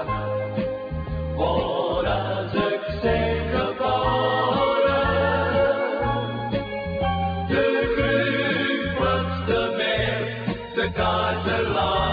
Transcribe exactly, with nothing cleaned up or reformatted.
dag. Voordat ik zijn geboren, de grootste meer, de kaarten lang.